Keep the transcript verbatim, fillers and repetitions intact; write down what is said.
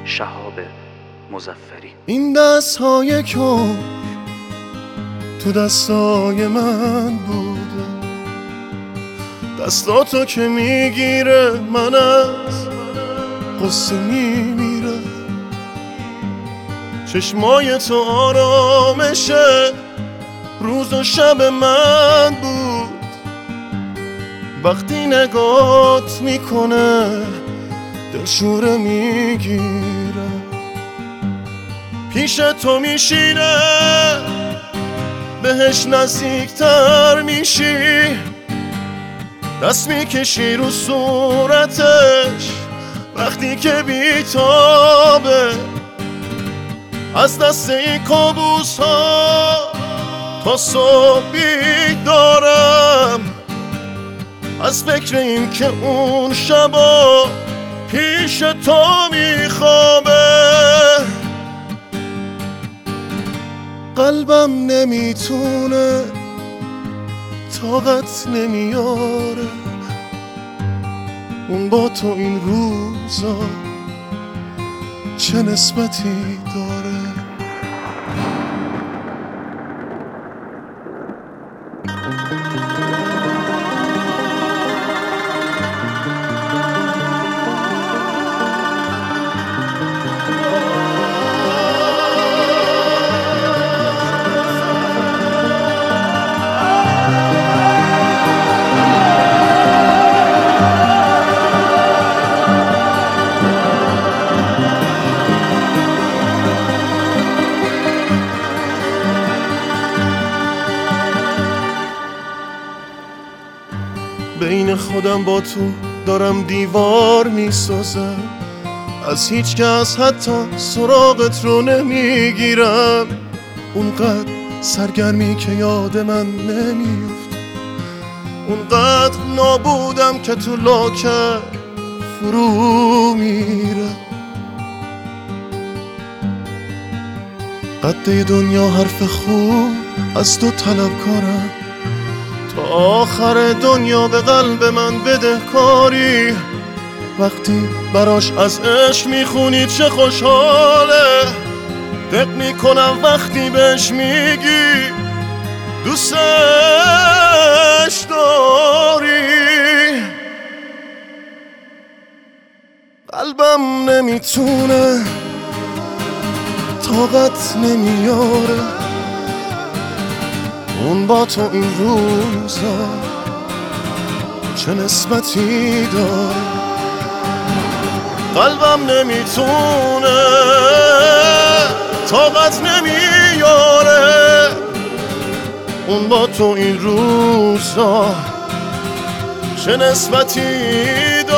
شهاب مظفری. این دست های کن تو دستای من بوده، دستاتو که میگیره من از قصه میمیره، چشمای تو آرامشه روز و شب من بود، وقتی نگات میکنه دلشوره میگیره، پیش تو میشینه بهش نزدیکتر میشی، دست میکشی رو صورتش وقتی که بیتابه، از دست این کابوس ها تا صبح بیدارم، از فکر این که اون شبا پیش تو میخوابه، قلبم نمیتونه طاقت نمیاره اون با تو این روزا چه نسبتی داره. بین خودم با تو دارم دیوار میسازم، از هیچ کس حتی سراغت رو نمیگیرم، اونقدر سرگرمی که یاد من نمیفت، اونقدر نابودم که تو لاکر فرو میره، قده دنیا حرف خوب از تو طلب کارم، تا آخر دنیا به قلب من بده کاری، وقتی براش از عشق میخونی چه خوشحاله، دق میکنم وقتی بهش میگی دوستش داری، قلبم نمیتونه طاقت نمیاره اون با تو این روزا چه نسبتی داره، قلبم نمیتونه طاقت نمیاره اون با تو این روزا چه نسبتی داره.